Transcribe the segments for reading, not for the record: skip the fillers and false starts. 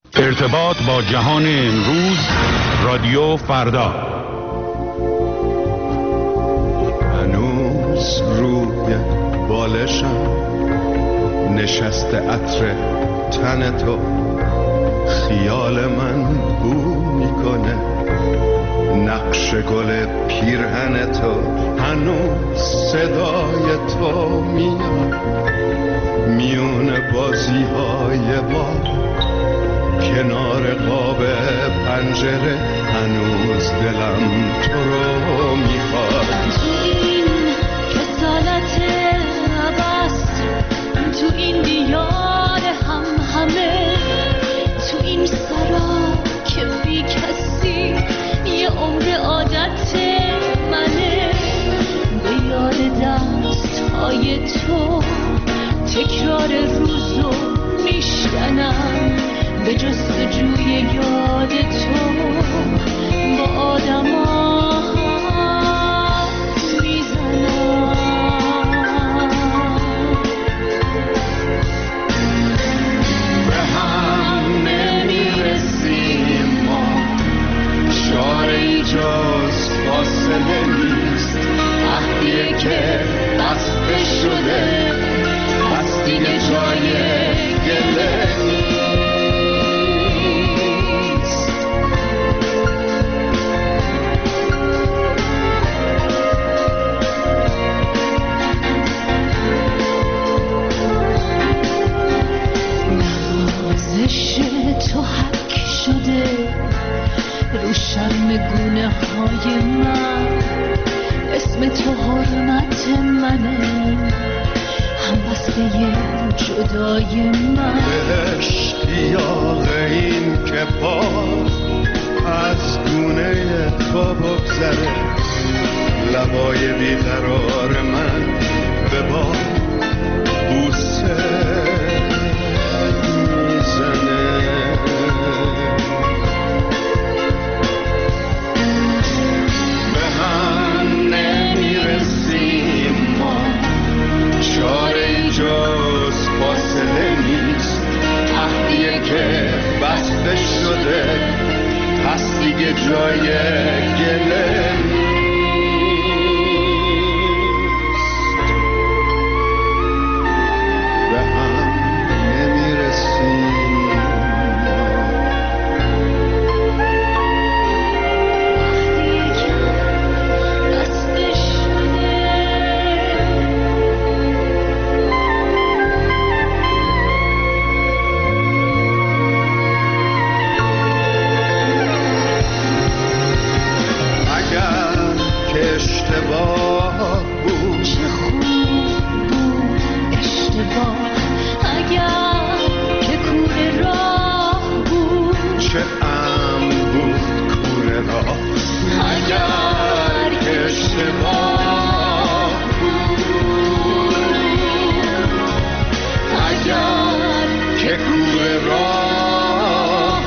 ارتباط با جهان امروز، رادیو فردا. هنوز روی بالشم نشسته عطر تن تو، خیال من بو میکنه نقش گل پیرهن تو. هنوز صدای تو میاد میون بازی های با کنار قاب پنجره. هنوز دلم تو رو میخواد. تو این کسالت عباس، تو این دیار همه، تو این سرا که بی کسی یه عمر عادت منه. به یاد دست های تو تکرار روزو میشکنم، به جستجوی یاد تو با آدما حرف میزنم. به هم نمیرسیم ما، چاره‌ای جز فاصله نیست. عهدیه که بسته شده، پس دیگه جای گله نیست. تو حک شده رو شرم گونه های من، اسم تو حرمت منه، هم بسته جدای من. اشتیاق این که باز از گونه تو بگذره، لبای بیقرار من به باد بوسه بسته شده، پس دیگه جای گله نیست. به هم نمیرسیم بسته شده. اشتباه بود، چه خوب بود اشتباه، اگر که کوره راه بود. چه امن بود کوره راه، اگر که اشتباه بود. اگر که کوره راه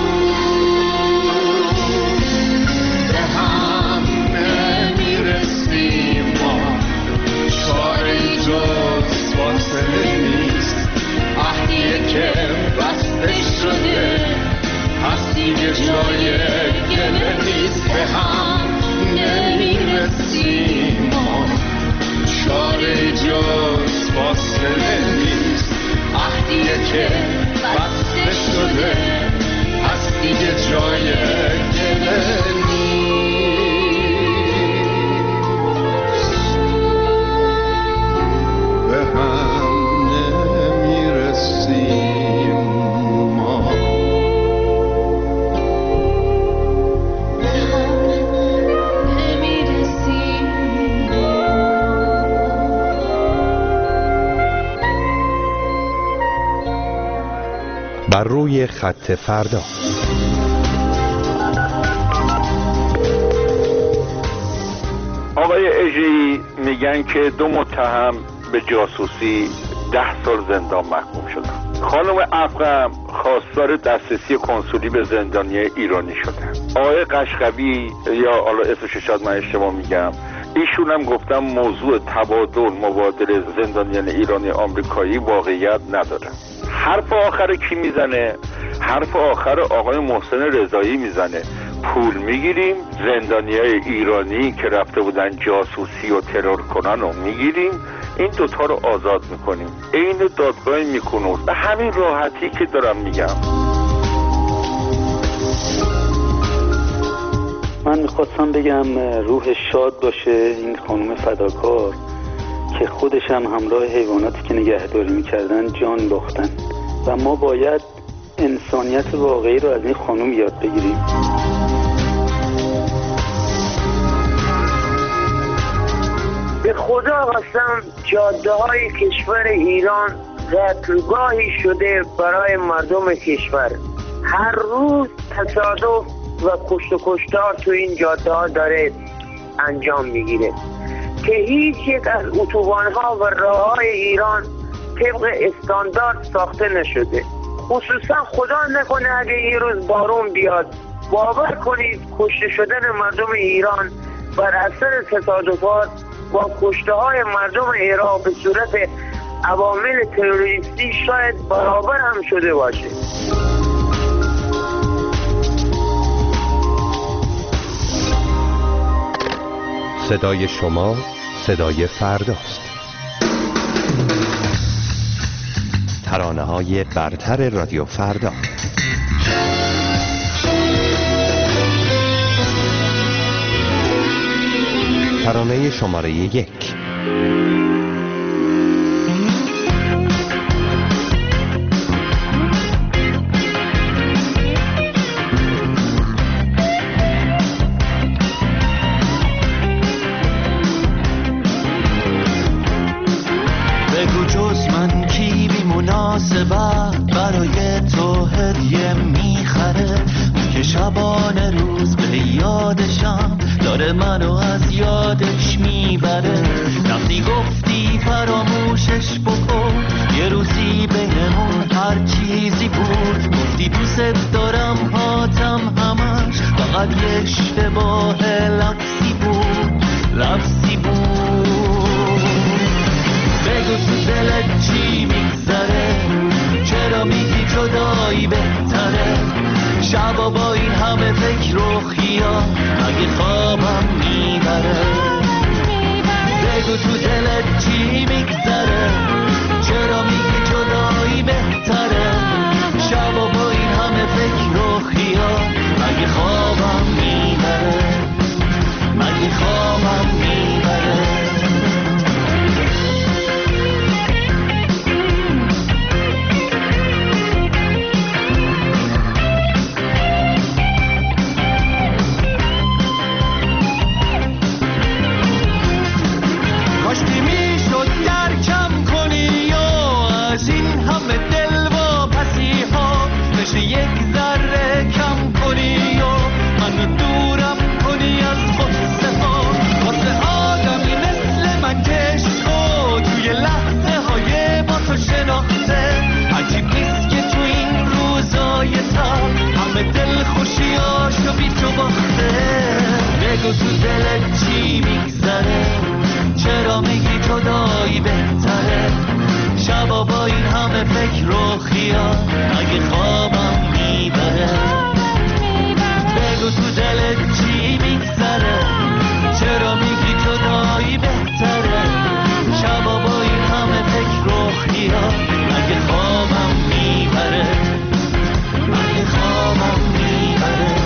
بود، به هم نمیرسیم ما، چاره‌ای جز فاصله نیست. عهدیه که بسته شده، پس دیگه جای گله نیست. به هم نمیرسیم ما، چاره‌ای جز فاصله نیست. عهدیه که بسته شده، پس دیگه جای گله نیست. به هم نمیرسیم ما. به هم نمیرسیم. بر روی خط فردا. آقای اژه‌ای میگن که 2 متهم به جاسوسی 10 سال زندان محکوم شدن. خانم افغم خواستار دسترسی کنسولی به زندانی ایرانی شدن. آقای قشقوی، یا حالا اسمش شاید من اشتباه میگم، ایشون هم گفتم موضوع تبادل مبادله زندانیان ایرانی آمریکایی واقعیت نداره. حرف آخر کی میزنه؟ حرف آخر آقای محسن رضایی میزنه. پول میگیریم، زندانیای ایرانی که رفته بودن جاسوسی و ترور کنن رو میگیریم، این دوتا رو آزاد میکنیم. عین دادگاه میکنوس. به همین راحتی که دارم میگم. من میخواستم بگم روح شاد باشه این خانم فداکار که خودش هم همراه حیواناتی که نگهداری میکردن جان باختن و ما باید انسانیت واقعی رو از این خانم یاد بگیریم. به خدا قسم جاده های کشور ایران قتلگاهی شده برای مردم کشور. هر روز تصادف و کشت و کشتار تو این جاده ها داره انجام میگیره که هیچ یک از اتوبان ها و راه های ایران طبق استاندارد ساخته نشده. خصوصا خدا نکنه اگه یه روز بارون بیاد، باور کنید کشته شدن مردم ایران بر اثر تصادفات با کشته های مردم عراق به صورت عوامل تروریستی شاید برابر هم شده باشه. صدای شما صدای فرداست. ترانه‌های برتر رادیو فردا. ترانه شماره 1. بگو جز من کی بی مناسبت برای تو هدیه میخره، که شبانه روز به یادشم داره منو از یادش میبره. وقتی گفتی فراموشش بکن، یه روزی بهمون هر چیزی بود. گفتی دوست دارم هاتم همش فقط یه اشتباه لفظی بود، لفظی بود. بگو تو دلت چی میگذره، چرا میگی جدایی بهتره؟ شبا با این همه فکر و خیال اگه خوابم میبره. بگو تو دلت چی میگذره، چرا میگی جدایی بهتره؟ شبا با این همه فکر و خیال اگه خوابم میبره، اگه خوابم میبره. یک ذره کم کنی و منو دورم کنی از غصه ها. واسه آدمی مثل من که عشقو توی لحظه های با تو شناخته، عجیب نیست که تو این روزای تر همه دل خوشیاشو بی تو باخته. بگو تو دلت چی میگذره، چرا میگی جدایی بهتره؟ شبا با این همه فکر و خیال اگه خوابم میبره. بگو تو دلت چی میگذره، چرا میگی جدایی بهتره؟ شبا با این همه فکر و خیال اگه خوابم میبره، اگه خوابم میبره.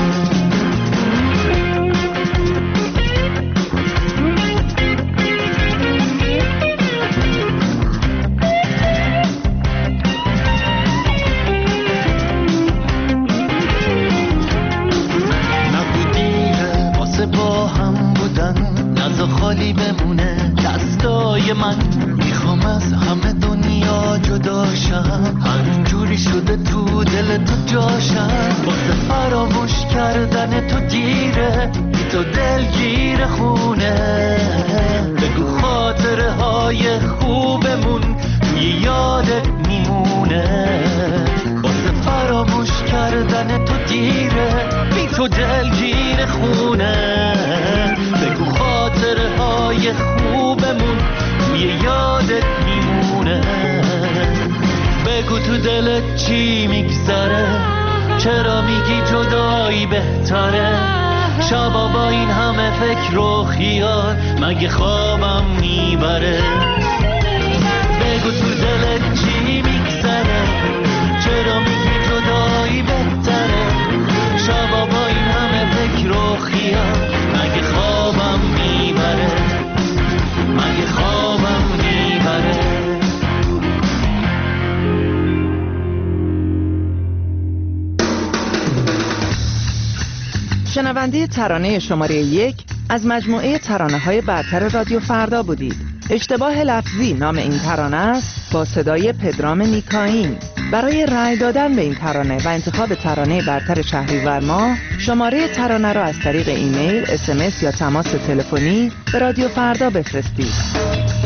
خالی بمونه دستای من، میخوام از همه دنیا جداشم، هر جوری شده تو دل تو جاشم. واسه فراموش کردن تو دیره، تو دلگیر خونه. بگو خاطره های خوبمون توی یادت میمونه. واسه فراموش کردن تو دیره، بی تو دلگیر خونه. بگو خاطره های خوبمون توی یادت میمونه. بگو تو دلت چی میگذره، چرا میگی جدایی بهتره؟ شبا با این همه فکر و خیال مگه خوابم میبره؟ بگو تو دلت چی میگذره، چرا میگی جدایی بهتره؟ شبا با این همه فکر و خیال مگه خوابم میبره؟ مگه خوابم میبره؟ شنونده ترانه شماره 1 از مجموعه ترانه‌های برتر رادیو فردا بودید. اشتباه لفظی نام این ترانه است با صدای پدرام نیکاین. برای رأی دادن به این ترانه و انتخاب ترانه برتر شهریور ماه شماره ترانه را از طریق ایمیل، SMS یا تماس تلفنی به رادیو فردا بفرستید.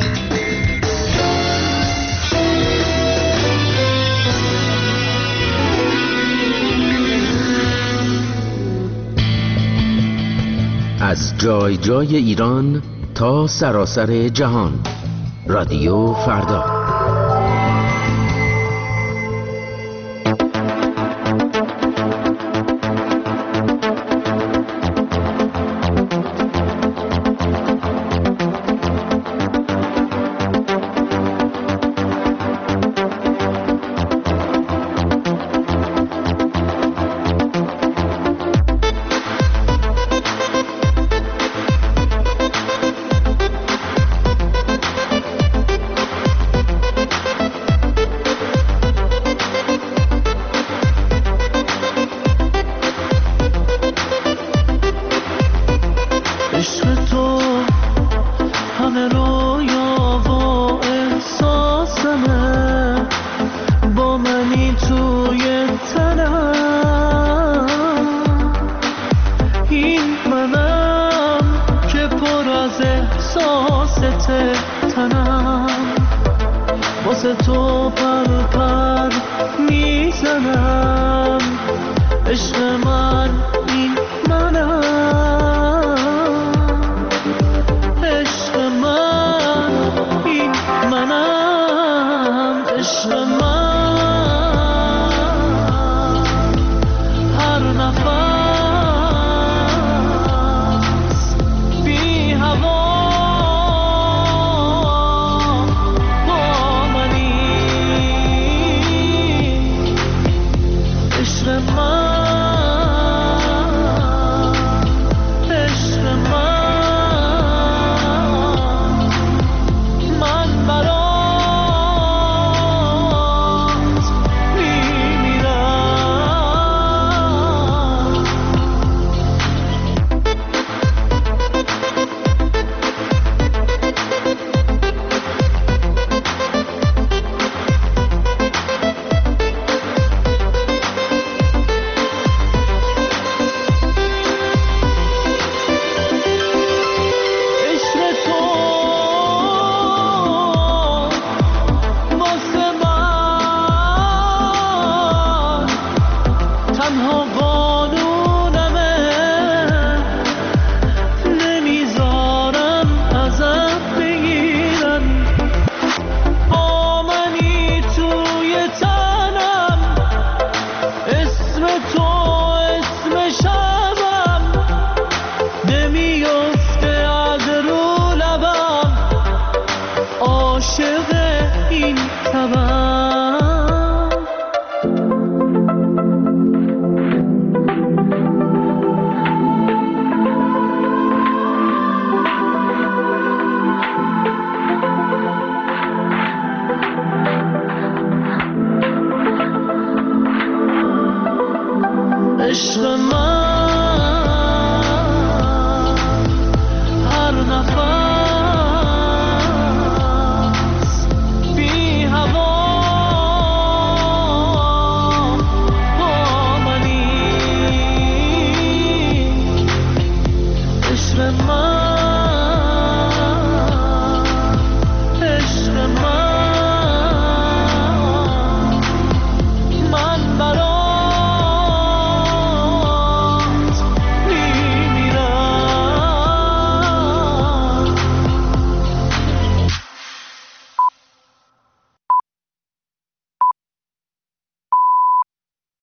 از جای جای ایران تا سراسر جهان، رادیو فردا. عشق من